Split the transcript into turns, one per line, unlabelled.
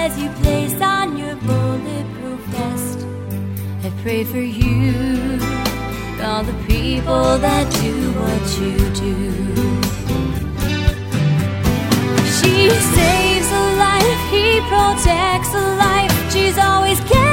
as you place on your bulletproof vest. I pray for you, all the people that do what you do. She saves a life, he protects a life. She's always